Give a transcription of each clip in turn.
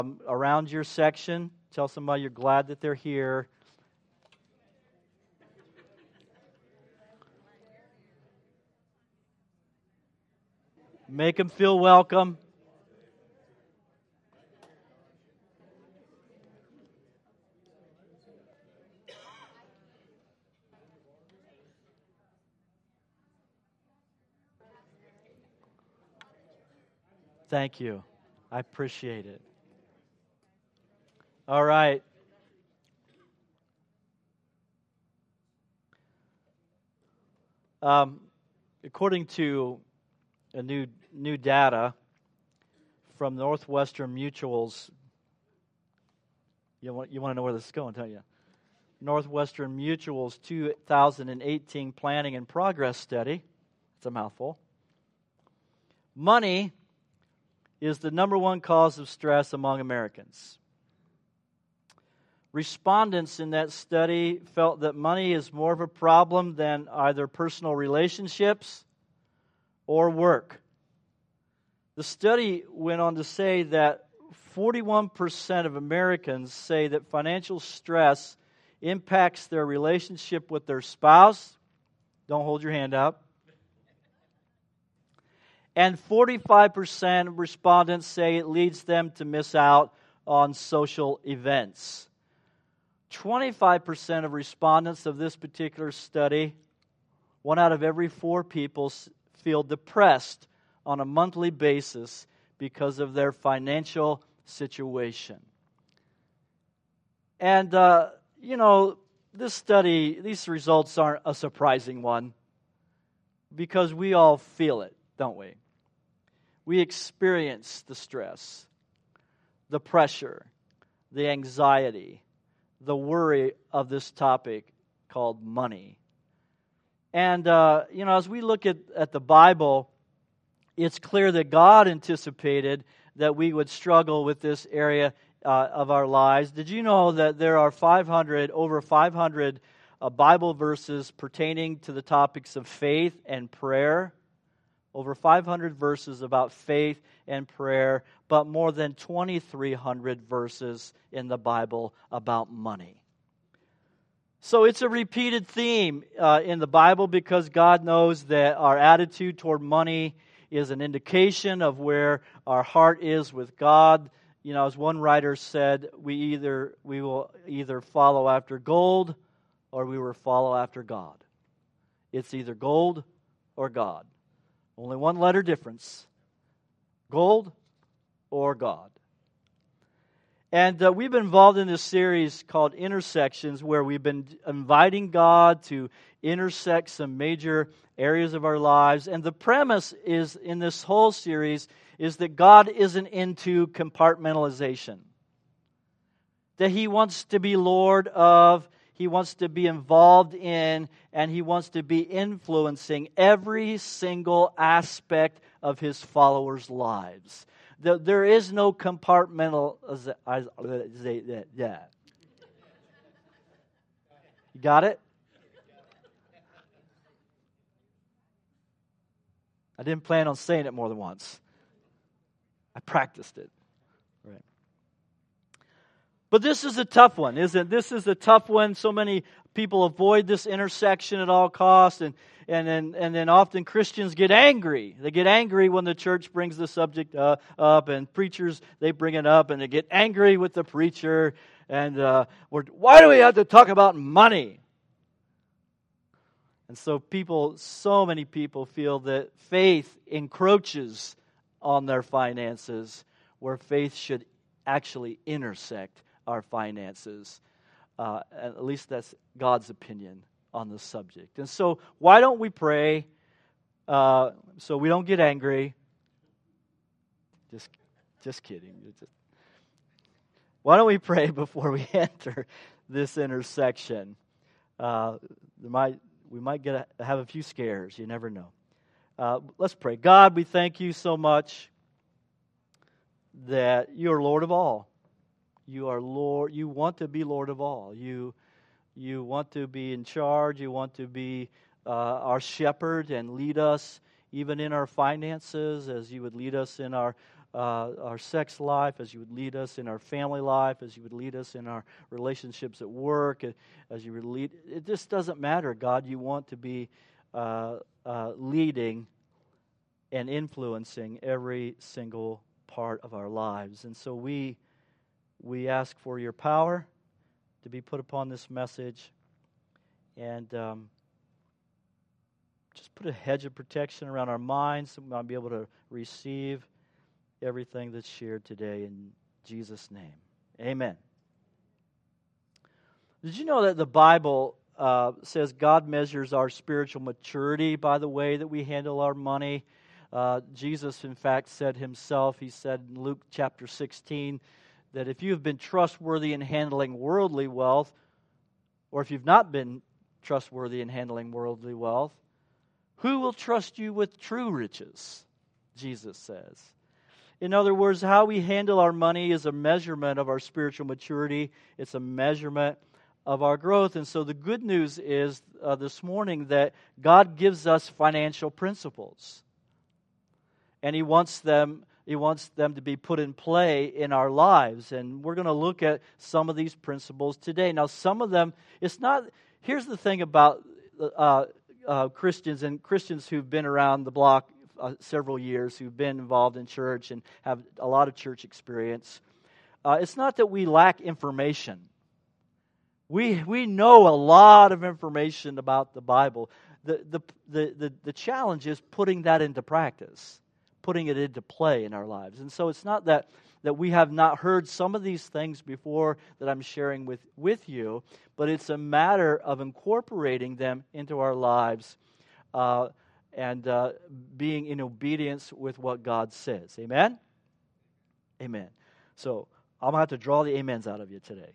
around your section. Tell somebody you're glad that they're here. Make them feel welcome. Thank you. I appreciate it. All right. According to a new data from Northwestern Mutual's, you want to know where this is going, don't you? Northwestern Mutual's 2018 Planning and Progress Study. It's a mouthful. Money is the number one cause of stress among Americans. Respondents in that study felt that money is more of a problem than either personal relationships or work. The study went on to say that 41% of Americans say that financial stress impacts their relationship with their spouse. Don't hold your hand up. And 45% of respondents say it leads them to miss out on social events. 25% of respondents of this particular study, 1 out of every 4 people, feel depressed on a monthly basis because of their financial situation. And, this study, these results aren't a surprising one because we all feel it, don't we? We experience the stress, the pressure, the anxiety, the worry of this topic called money. And, as we look at the Bible, it's clear that God anticipated that we would struggle with this area of our lives. Did you know that there are over 500 Bible verses pertaining to the topics of faith and prayer? Over 500 verses about faith and prayer, but more than 2,300 verses in the Bible about money. So it's a repeated theme in the Bible because God knows that our attitude toward money is an indication of where our heart is with God. As one writer said, we will either follow after gold or we will follow after God. It's either gold or God. Only one letter difference. Gold or God. And we've been involved in this series called Intersections, where we've been inviting God to intersect some major areas of our lives. And the premise is in this whole series is that God isn't into compartmentalization. That He wants to be Lord of, He wants to be involved in, and He wants to be influencing every single aspect of His followers' lives. There is no compartmentalization. You got it? I didn't plan on saying it more than once. I practiced it. Right. But this is a tough one, isn't it? This is a tough one. So many people avoid this intersection at all costs, and then often Christians get angry. They get angry when the church brings the subject up, and preachers, they bring it up, and they get angry with the preacher, and why do we have to talk about money? And so many people feel that faith encroaches on their finances, where faith should actually intersect our finances. At least that's God's opinion on the subject. And so why don't we pray so we don't get angry? Just kidding. Why don't we pray before we enter this intersection? We might have a few scares. You never know. Let's pray. God, we thank you so much that you are Lord of all. You are Lord. You want to be Lord of all. You want to be in charge. You want to be our shepherd and lead us even in our finances, as you would lead us in our our sex life, as you would lead us in our family life, as you would lead us in our relationships at work, as you would lead. It just doesn't matter, God. You want to be leading and influencing every single part of our lives. And so we ask for your power to be put upon this message, and just put a hedge of protection around our minds so we might be able to receive everything that's shared today in Jesus' name. Amen. Did you know that the Bible says God measures our spiritual maturity by the way that we handle our money? Jesus, in fact, said himself, he said in Luke chapter 16, that if you have been trustworthy in handling worldly wealth, or if you've not been trustworthy in handling worldly wealth, who will trust you with true riches? Jesus says. In other words, how we handle our money is a measurement of our spiritual maturity. It's a measurement of our growth. And so the good news is this morning that God gives us financial principles. And He wants them to be put in play in our lives. And we're going to look at some of these principles today. Now, some of them, here's the thing about Christians and Christians who've been around the block several years, who've been involved in church and have a lot of church experience. It's not that we lack information. We know a lot of information about the Bible. The challenge is putting that into practice, putting it into play in our lives. And so it's not that we have not heard some of these things before that I'm sharing with you, but it's a matter of incorporating them into our lives and being in obedience with what God says. Amen? Amen. So I'm going to have to draw the amens out of you today.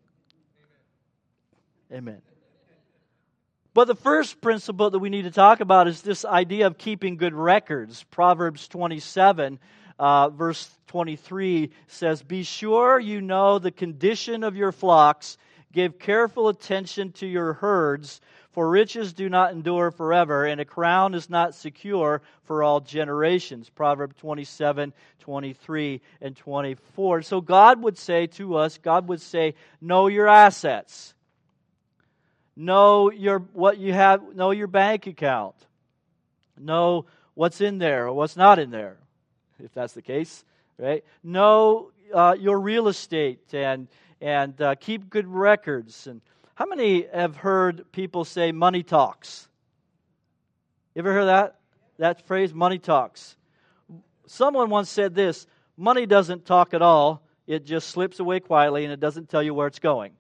Amen. But the first principle that we need to talk about is this idea of keeping good records. Proverbs 27, verse 23 says, "Be sure you know the condition of your flocks. Give careful attention to your herds, for riches do not endure forever, and a crown is not secure for all generations." Proverbs 27, 23, and 24. So God would say to us, know your assets. Know what you have. Know your bank account. Know what's in there or what's not in there, if that's the case, right? Know your real estate and keep good records. And how many have heard people say money talks? You ever heard that phrase, money talks? Someone once said this: money doesn't talk at all. It just slips away quietly and it doesn't tell you where it's going.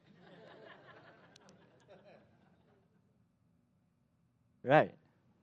Right.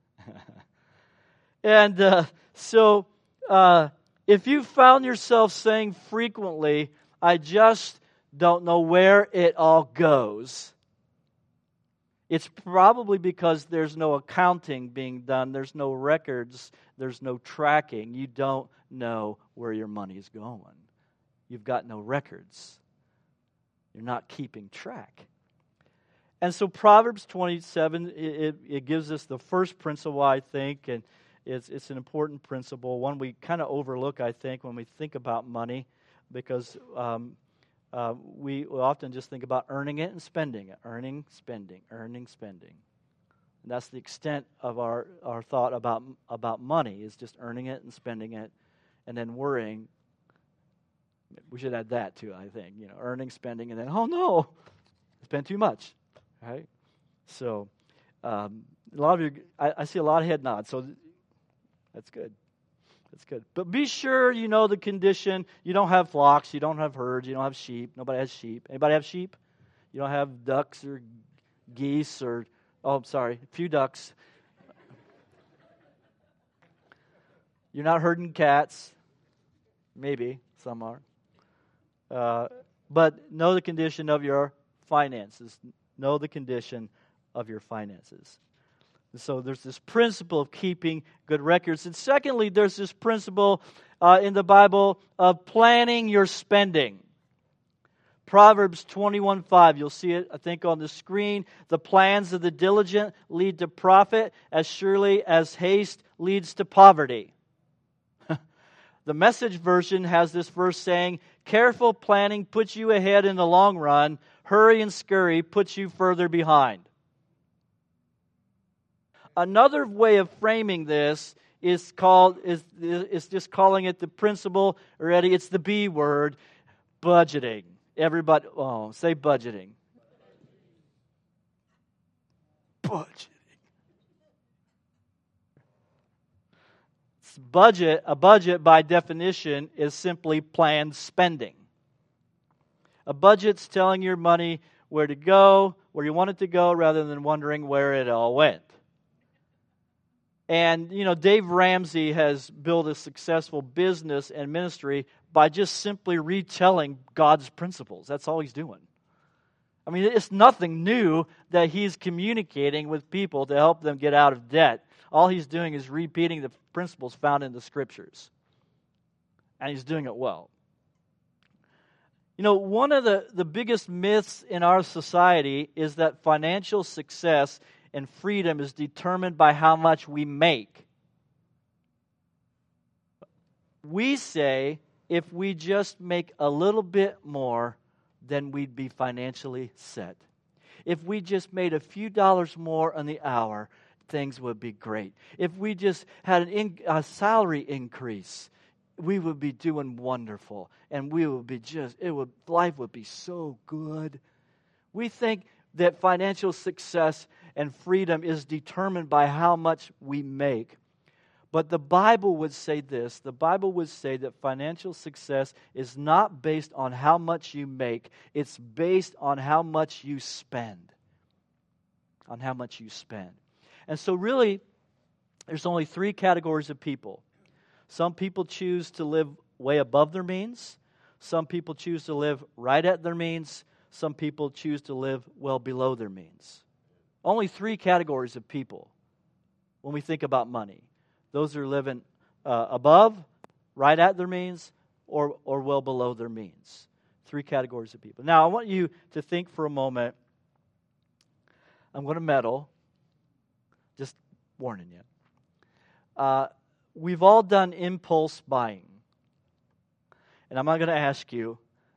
And so if you found yourself saying frequently, "I just don't know where it all goes," it's probably because there's no accounting being done, there's no records, there's no tracking. You don't know where your money is going. You've got no records. You're not keeping track. And so Proverbs 27, it gives us the first principle, I think, and it's an important principle, one we kind of overlook, I think, when we think about money, because we often just think about earning it and spending it. Earning, spending, earning, spending. And that's the extent of our thought about money, is just earning it and spending it, and then worrying. We should add that too, I think. Earning, spending, and then, oh no, spent too much. Right? So, a lot of you, I see a lot of head nods, so that's good. That's good. But be sure you know the condition. You don't have flocks, you don't have herds, you don't have sheep. Nobody has sheep. Anybody have sheep? You don't have ducks or geese or, a few ducks. You're not herding cats. Maybe, some are. But know the condition of your finances. Know the condition of your finances. And so there's this principle of keeping good records. And secondly, there's this principle in the Bible of planning your spending. Proverbs 21:5, you'll see it, I think, on the screen. "The plans of the diligent lead to profit, as surely as haste leads to poverty." The Message version has this verse saying, careful planning puts you ahead in the long run. Hurry and scurry puts you further behind. Another way of framing this is just calling it the principle, already it's the B word, budgeting. Everybody, say budgeting. Budgeting. A budget by definition is simply planned spending. A budget's telling your money where to go, where you want it to go, rather than wondering where it all went. And, Dave Ramsey has built a successful business and ministry by just simply retelling God's principles. That's all he's doing. I mean, it's nothing new that he's communicating with people to help them get out of debt. All he's doing is repeating the principles found in the Scriptures. And he's doing it well. One of the biggest myths in our society is that financial success and freedom is determined by how much we make. We say if we just make a little bit more, then we'd be financially set. If we just made a few dollars more on the hour, things would be great. If we just had a salary increase, we would be doing wonderful, and we would be life would be so good. We think that financial success and freedom is determined by how much we make. But the Bible would say this. The Bible would say that financial success is not based on how much you make. It's based on how much you spend. On how much you spend. And so really, there's only three categories of people. Some people choose to live way above their means. Some people choose to live right at their means. Some people choose to live well below their means. Only three categories of people when we think about money. Those who are living above, right at their means, or well below their means. Three categories of people. Now, I want you to think for a moment. I'm going to meddle. Just warning you. We've all done impulse buying. And I'm not going to ask you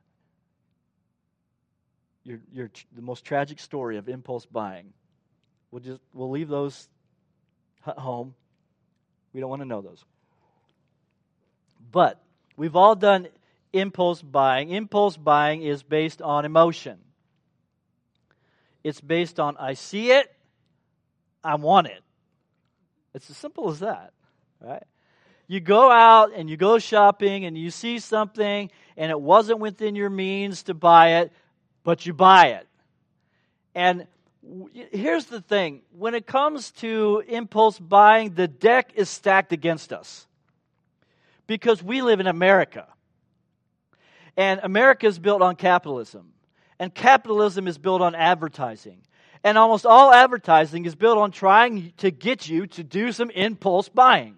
the most tragic story of impulse buying. We'll leave those at home. We don't want to know those. But we've all done impulse buying. Impulse buying is based on emotion. It's based on, I see it, I want it. It's as simple as that, right? You go out and you go shopping and you see something and it wasn't within your means to buy it, but you buy it. And here's the thing. When it comes to impulse buying, the deck is stacked against us. Because we live in America. And America is built on capitalism. And capitalism is built on advertising. And almost all advertising is built on trying to get you to do some impulse buying.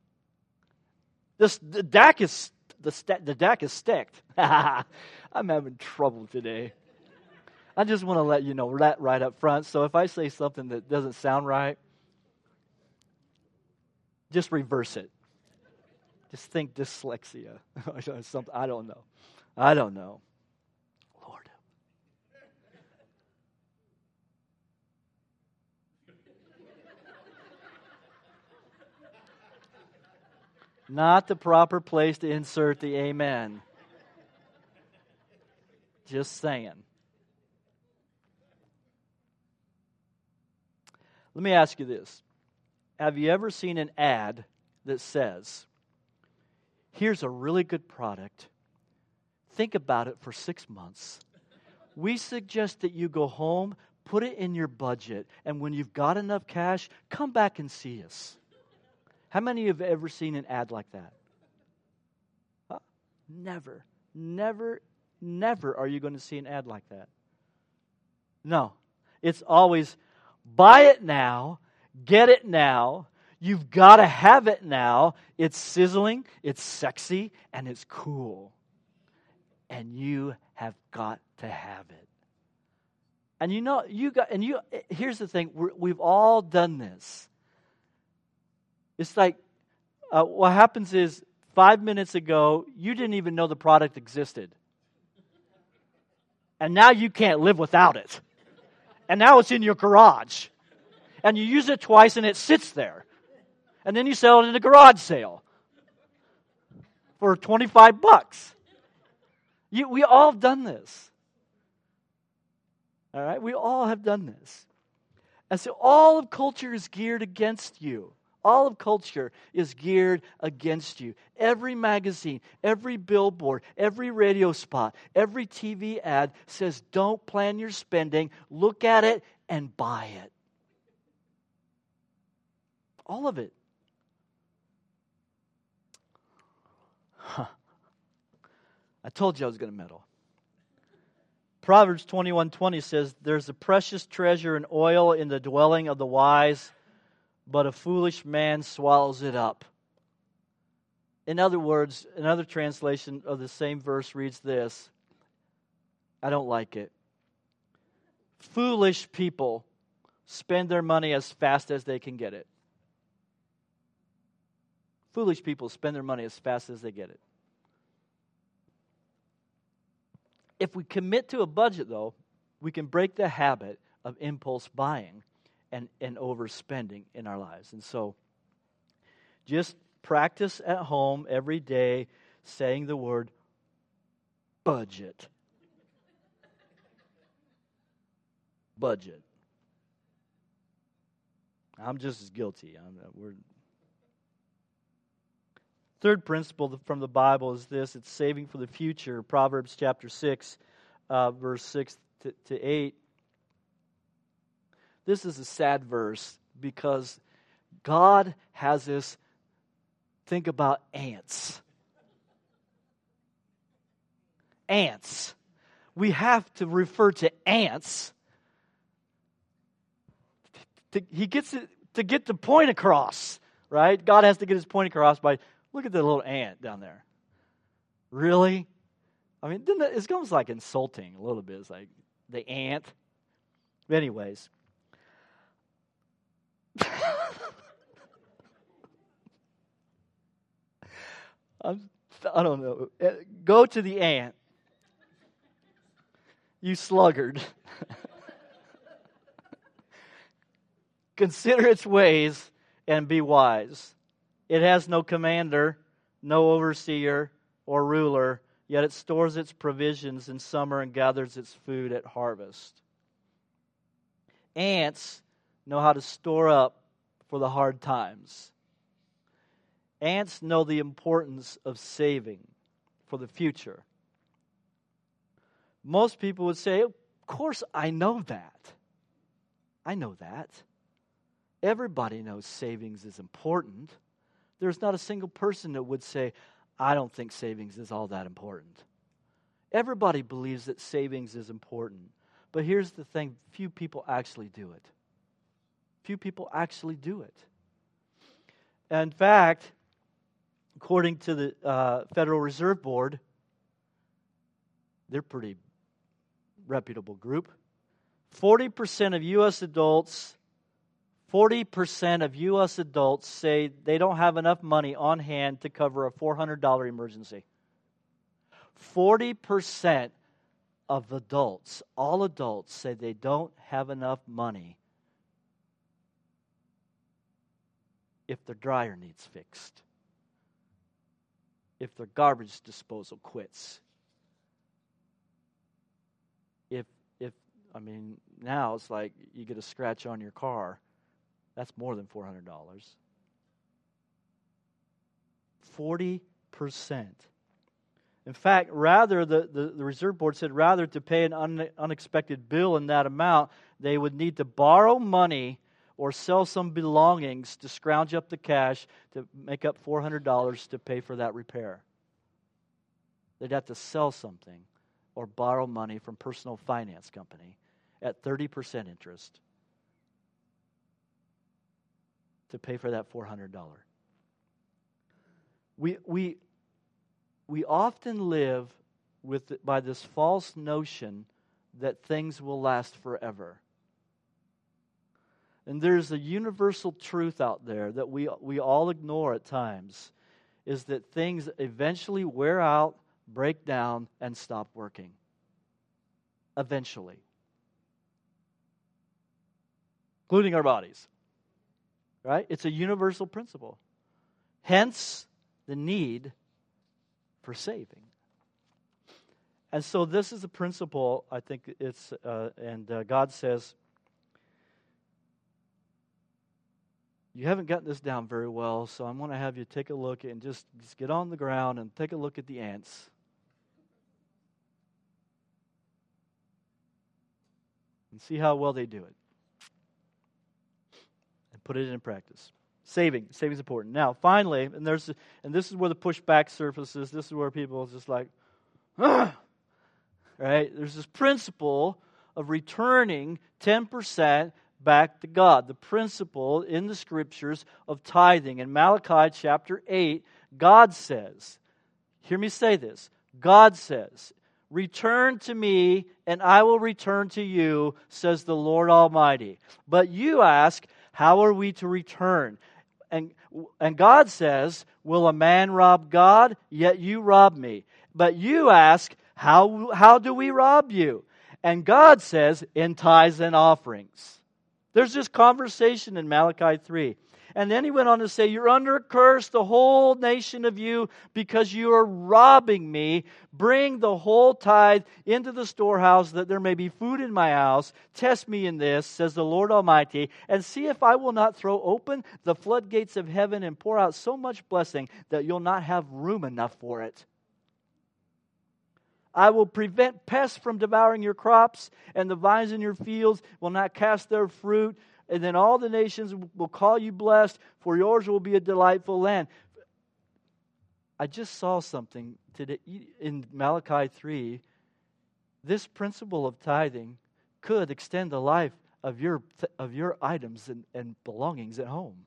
The deck is stacked. I'm having trouble today. I just want to let you know that right up front. So if I say something that doesn't sound right, just reverse it. Just think dyslexia. Something I don't know. Lord. Not the proper place to insert the amen. Just saying. Let me ask you this. Have you ever seen an ad that says, here's a really good product. Think about it for 6 months. We suggest that you go home, put it in your budget, and when you've got enough cash, come back and see us. How many of you have ever seen an ad like that? Huh? Never are you going to see an ad like that. No. It's always, buy it now, get it now, you've got to have it now. It's sizzling, it's sexy, and it's cool. And you have got to have it. And here's the thing, we've all done this. It's like, what happens is 5 minutes ago, you didn't even know the product existed. And now you can't live without it. And now it's in your garage. And you use it twice and it sits there. And then you sell it in a garage sale for $25. We all have done this. All right? We all have done this. And so all of culture is geared against you. All of culture is geared against you. Every magazine, every billboard, every radio spot, every TV ad says, don't plan your spending, look at it, and buy it. All of it. I told you I was going to meddle. Proverbs 21:20 says, there's a precious treasure in oil in the dwelling of the wise, but a foolish man swallows it up. In other words, another translation of the same verse reads this. I don't like it. Foolish people spend their money as fast as they can get it. Foolish people spend their money as fast as they get it. If we commit to a budget, though, we can break the habit of impulse buying and overspending in our lives. And so, just practice at home every day saying the word budget. Budget. I'm just as guilty. Third principle from the Bible is this. It's saving for the future. Proverbs chapter 6, verse 6 to 8. This is a sad verse because God has us think about ants. Ants. We have to refer to ants. He gets it to get the point across, right? God has to get his point across by, look at the little ant down there. Really? I mean, it's almost like insulting a little bit. It's like the ant. But anyways. I don't know. Go to the ant. You sluggard. Consider its ways and be wise. It has no commander, no overseer or ruler, yet it stores its provisions in summer and gathers its food at harvest. Ants know how to store up for the hard times. Ants know the importance of saving for the future. Most people would say, of course I know that. I know that. Everybody knows savings is important. There's not a single person that would say, I don't think savings is all that important. Everybody believes that savings is important. But here's the thing, few people actually do it. Few people actually do it. In fact, according to the Federal Reserve Board, they're a pretty reputable group, 40% of U.S. adults say they don't have enough money on hand to cover a $400 emergency. 40% of adults, all adults, say they don't have enough money if their dryer needs fixed, if their garbage disposal quits, now it's like you get a scratch on your car. That's more than $400. 40%. In fact, rather, the Reserve Board said rather to pay an unexpected bill in that amount, they would need to borrow money or sell some belongings to scrounge up the cash to make up $400 to pay for that repair. They'd have to sell something or borrow money from personal finance company at 30% interest to pay for that $400. We often live by this false notion that things will last forever. And there's a universal truth out there that we all ignore at times. is that things eventually wear out, break down, and stop working. Eventually. Including our bodies. Right? It's a universal principle. Hence, the need for saving. And so this is a principle, I think it's, God says, you haven't gotten this down very well, so I'm going to have you take a look and just get on the ground and take a look at the ants. And see how well they do it. And put it in practice. Saving is important. Now, finally, and this is where the pushback surfaces. This is where people are just like, right? There's this principle of returning 10% back to God. The principle in the Scriptures of tithing. In Malachi chapter 8, God says, hear me say this, God says, return to me and I will return to you, says the Lord Almighty. But you ask, how are we to return? And God says, will a man rob God? Yet you rob me. But you ask, how do we rob you? And God says, in tithes and offerings. There's this conversation in Malachi 3. And then he went on to say, you're under a curse, the whole nation of you, because you are robbing me. Bring the whole tithe into the storehouse, that there may be food in my house. Test me in this, says the Lord Almighty, and see if I will not throw open the floodgates of heaven and pour out so much blessing that you'll not have room enough for it. I will prevent pests from devouring your crops, and the vines in your fields will not cast their fruit. And then all the nations will call you blessed, for yours will be a delightful land. I just saw something today in Malachi 3. This principle of tithing could extend the life of your items and belongings at home,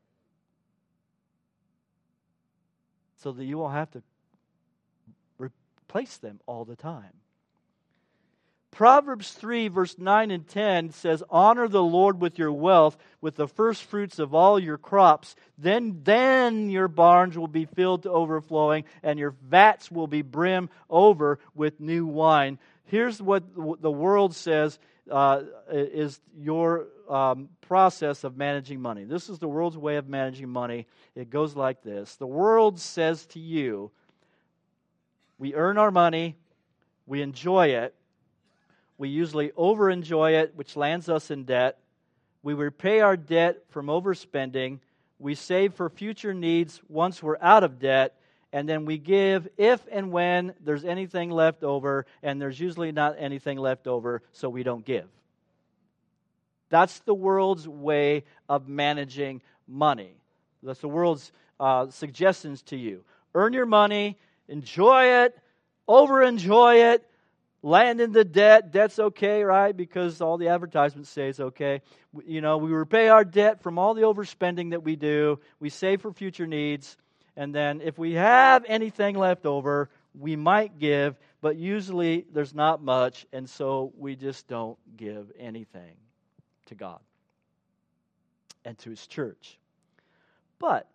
so that you won't have to replace them all the time. Proverbs 3, verse 9 and 10 says, honor the Lord with your wealth, with the first fruits of all your crops. Then your barns will be filled to overflowing, and your vats will be brim over with new wine. Here's what the world says is your process of managing money. This is the world's way of managing money. It goes like this. The world says to you, we earn our money, we enjoy it, we usually over-enjoy it, which lands us in debt. We repay our debt from overspending. We save for future needs once we're out of debt. And then we give if and when there's anything left over. And there's usually not anything left over, so we don't give. That's the world's way of managing money. That's the world's suggestions to you. Earn your money, enjoy it, over-enjoy it, land in the debt. Debt's okay, right? Because all the advertisements say it's okay. We repay our debt from all the overspending that we do. We save for future needs. And then if we have anything left over, we might give. But usually there's not much. And so we just don't give anything to God and to His church. But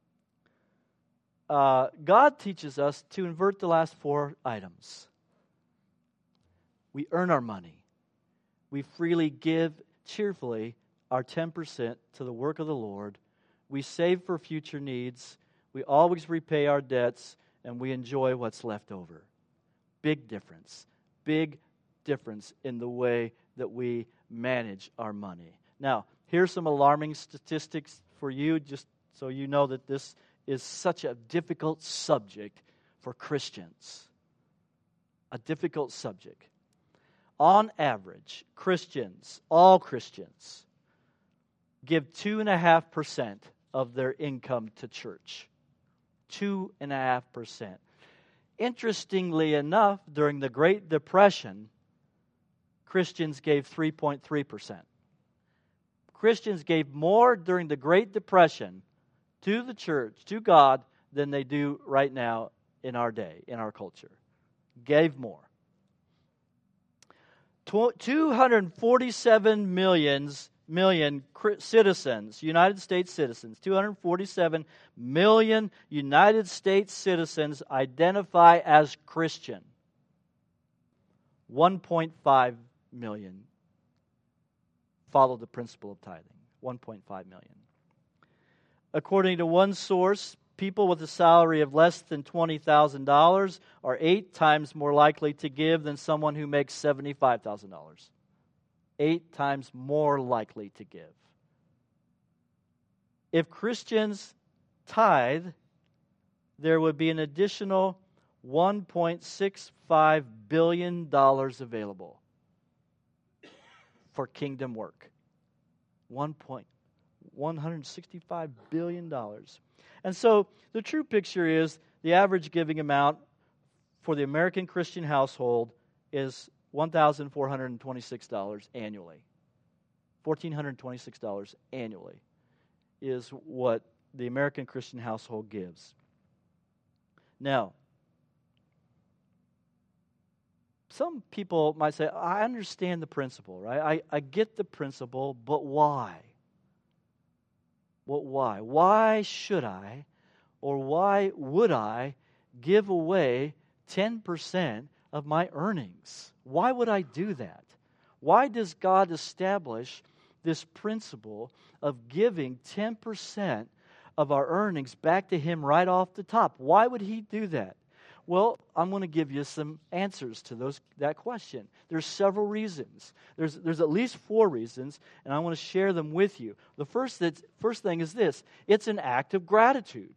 God teaches us to invert the last four items. We earn our money. We freely give cheerfully our 10% to the work of the Lord. We save for future needs. We always repay our debts, and we enjoy what's left over. Big difference. Big difference in the way that we manage our money. Now, here's some alarming statistics for you, just so you know that this is such a difficult subject for Christians. A difficult subject. On average, Christians, all Christians, give 2.5% of their income to church. 2.5%. Interestingly enough, during the Great Depression, Christians gave 3.3%. Christians gave more during the Great Depression to the church, to God, than they do right now in our day, in our culture. Gave more. 247 million citizens, United States citizens, 247 million United States citizens identify as Christian. 1.5 million follow the principle of tithing. 1.5 million. According to one source, people with a salary of less than $20,000 are 8 times more likely to give than someone who makes $75,000. 8 times more likely to give. If Christians tithe, there would be an additional $1.65 billion available for kingdom work. $165 billion. And so the true picture is the average giving amount for the American Christian household is $1,426 annually. $1,426 annually is what the American Christian household gives. Now, some people might say, I understand the principle, right? I get the principle, but why? Well, why? Why should I, or why would I give away 10% of my earnings? Why would I do that? Why does God establish this principle of giving 10% of our earnings back to Him right off the top? Why would He do that? Well, I'm going to give you some answers to that question. There's several reasons. There's at least 4 reasons, and I want to share them with you. The first thing is this. It's an act of gratitude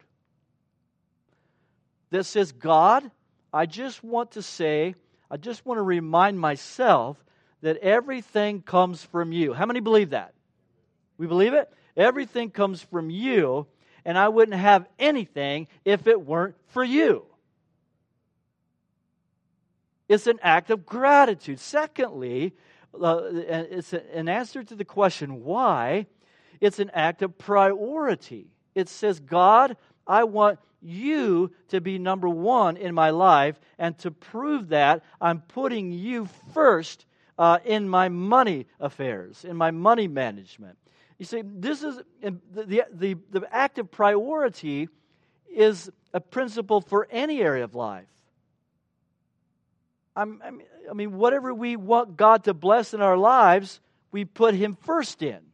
that says, God, I just want to remind myself that everything comes from you. How many believe that? We believe it? Everything comes from you, and I wouldn't have anything if it weren't for you. It's an act of gratitude. Secondly, it's an answer to the question, why? It's an act of priority. It says, God, I want you to be number one in my life, and to prove that, I'm putting you first in my money affairs, in my money management. You see, this is the act of priority is a principle for any area of life. I mean, whatever we want God to bless in our lives, we put Him first in.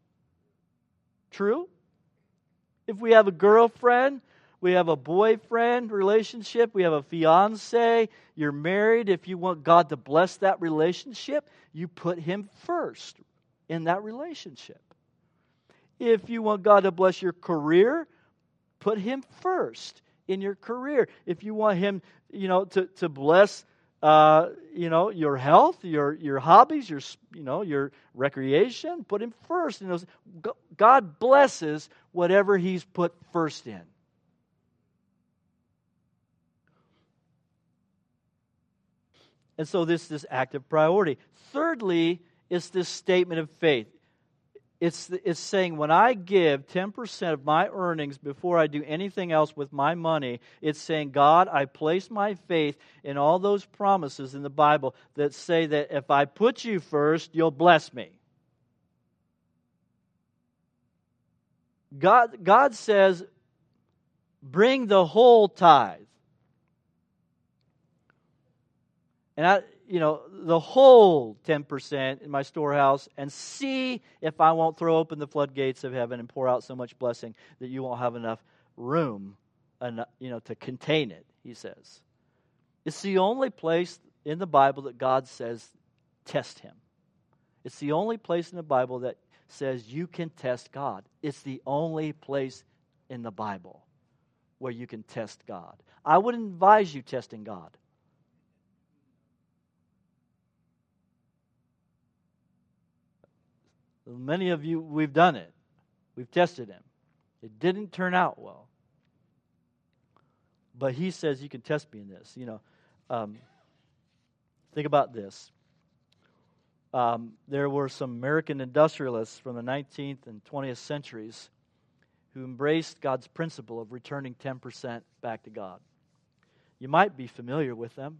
True? If we have a girlfriend, we have a boyfriend relationship, we have a fiance, you're married, if you want God to bless that relationship, you put Him first in that relationship. If you want God to bless your career, put Him first in your career. If you want Him, to bless your health, your hobbies, your recreation, put Him first. God blesses whatever He's put first in. And so this act of priority. Thirdly, it's this statement of faith. It's saying when I give 10% of my earnings before I do anything else with my money, it's saying, God, I place my faith in all those promises in the Bible that say that if I put you first, you'll bless me. God says, bring the whole tithe. And the whole 10% in my storehouse, and see if I won't throw open the floodgates of heaven and pour out so much blessing that you won't have enough room, to contain it, He says. It's the only place in the Bible that God says, test Him. It's the only place in the Bible that says you can test God. It's the only place in the Bible where you can test God. I wouldn't advise you testing God. Many of you, we've done it. We've tested Him. It didn't turn out well. But He says you can test me in this. Think about this. There were some American industrialists from the 19th and 20th centuries who embraced God's principle of returning 10% back to God. You might be familiar with them.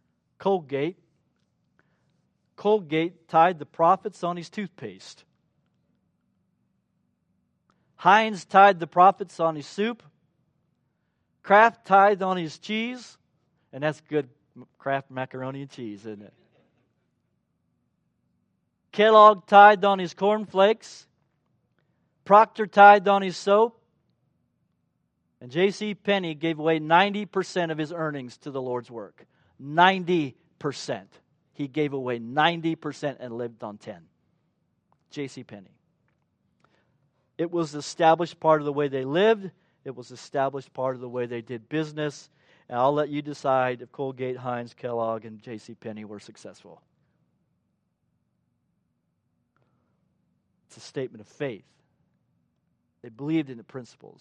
Colgate tied the profits on his toothpaste. Heinz tithed the profits on his soup. Kraft tithed on his cheese. And that's good Kraft macaroni and cheese, isn't it? Kellogg tithed on his cornflakes. Procter tithed on his soap. And J.C. Penney gave away 90% of his earnings to the Lord's work. 90%. He gave away 90% and lived on 10. J.C. Penney. It was established part of the way they lived. It was established part of the way they did business. And I'll let you decide if Colgate, Heinz, Kellogg, and J.C. Penney were successful. It's a statement of faith. They believed in the principles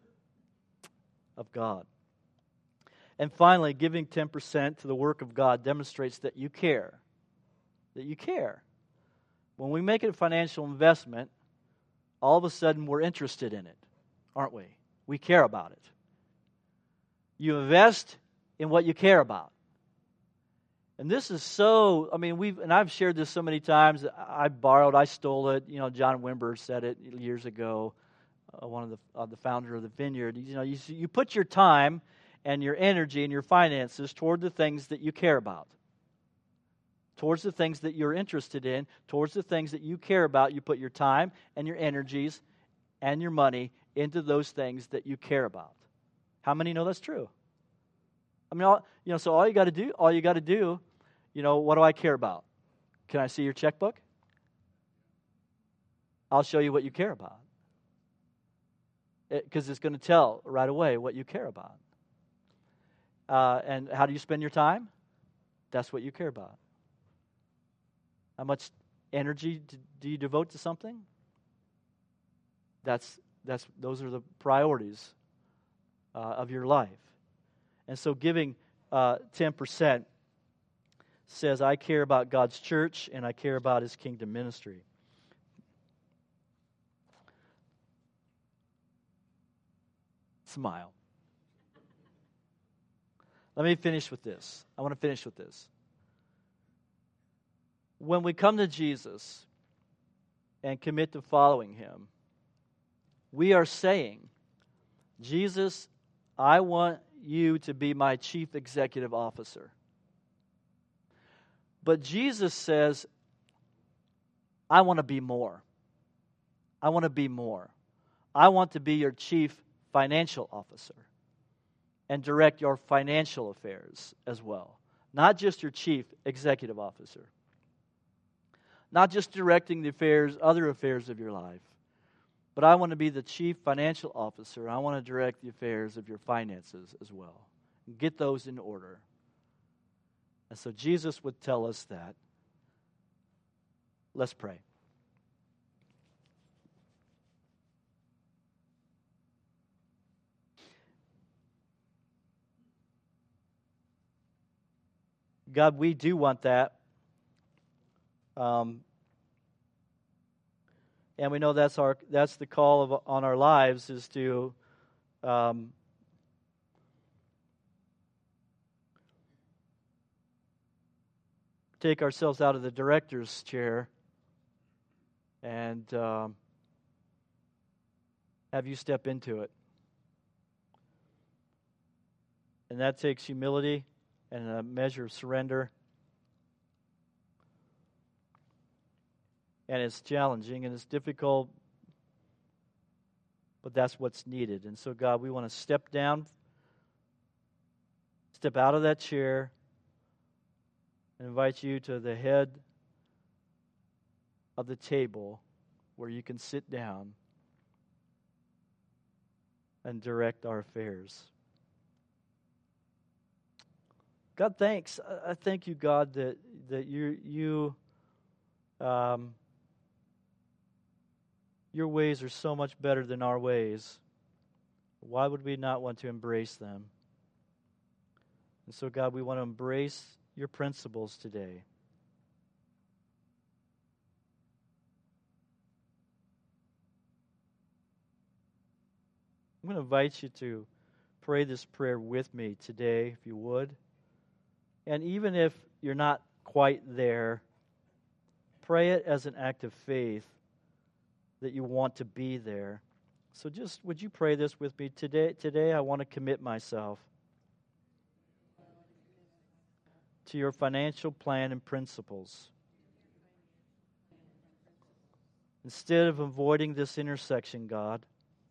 of God. And finally, giving 10% to the work of God demonstrates that you care. That you care. When we make a financial investment, all of a sudden we're interested in it, aren't we? We care about it. You invest in what you care about. And this is so, I've shared this so many times. I stole it. John Wimber said it years ago, one of the founder of the Vineyard. You put your time and your energy and your finances toward the things that you care about. Towards the things that you're interested in, towards the things that you care about, you put your time and your energies and your money into those things that you care about. How many know that's true? So all you got to do, what do I care about? Can I see your checkbook? I'll show you what you care about. Because it's going to tell right away what you care about. And how do you spend your time? That's what you care about. How much energy do you devote to something? Those are the priorities of your life. And so giving 10% says, I care about God's church and I care about His kingdom ministry. Smile. Let me finish with this. I want to finish with this. When we come to Jesus and commit to following Him, we are saying, Jesus, I want you to be my chief executive officer. But Jesus says, I want to be more. I want to be more. I want to be your chief financial officer and direct your financial affairs as well. Not just your chief executive officer. Not just directing the other affairs of your life, but I want to be the chief financial officer. I want to direct the affairs of your finances as well. And get those in order. And so Jesus would tell us that. Let's pray. God, we do want that. And we know that's the call on our lives, is to take ourselves out of the director's chair and have you step into it. And that takes humility and a measure of surrender. And it's challenging and it's difficult, but that's what's needed. And so, God, we want to step out of that chair, and invite you to the head of the table where you can sit down and direct our affairs. God, thanks. I thank you, God, that you your ways are so much better than our ways. Why would we not want to embrace them? And so, God, we want to embrace your principles today. I'm going to invite you to pray this prayer with me today, if you would. And even if you're not quite there, pray it as an act of faith that you want to be there So just would you pray this with me? Today I want to commit myself to your financial plan and principles. Instead of avoiding this intersection, God,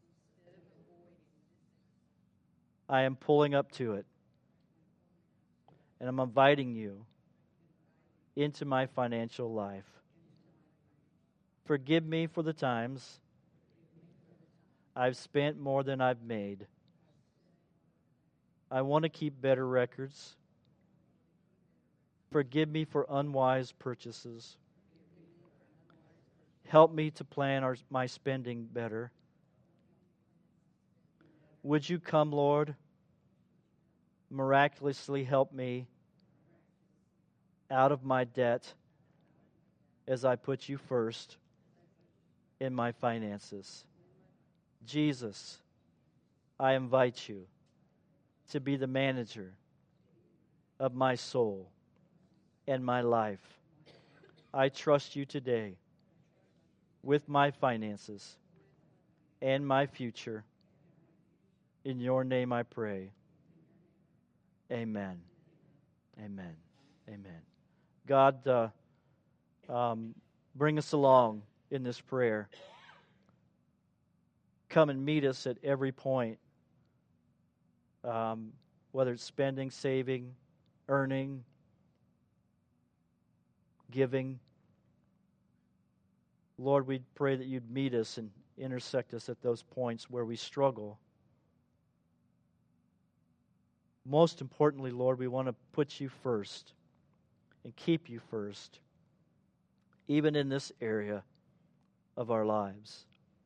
I am pulling up to it. And I'm inviting you into my financial life. Forgive me for the times I've spent more than I've made. I want to keep better records. Forgive me for unwise purchases. Help me to plan my spending better. Would you come, Lord, miraculously help me out of my debt as I put you first in my finances. Jesus, I invite you to be the manager of my soul and my life. I trust you today with my finances and my future. In your name I pray. Amen. Amen. Amen. God, bring us along in this prayer. Come and meet us at every point, whether it's spending, saving, earning, giving. Lord, we pray that you'd meet us and intersect us at those points where we struggle. Most importantly, Lord, we want to put you first and keep you first, even in this area of our lives.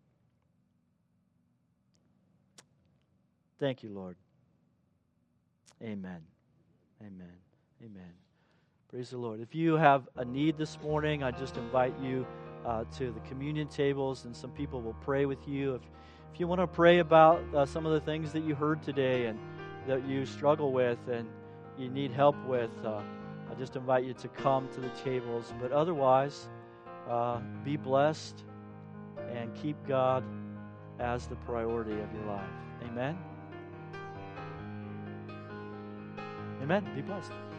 Thank you, Lord. Amen. Amen. Amen. Praise the Lord. If you have a need this morning, I just invite you to the communion tables, and some people will pray with you. If you want to pray about some of the things that you heard today and that you struggle with and you need help with, I just invite you to come to the tables. But otherwise, be blessed and keep God as the priority of your life. Amen? Amen. Be blessed.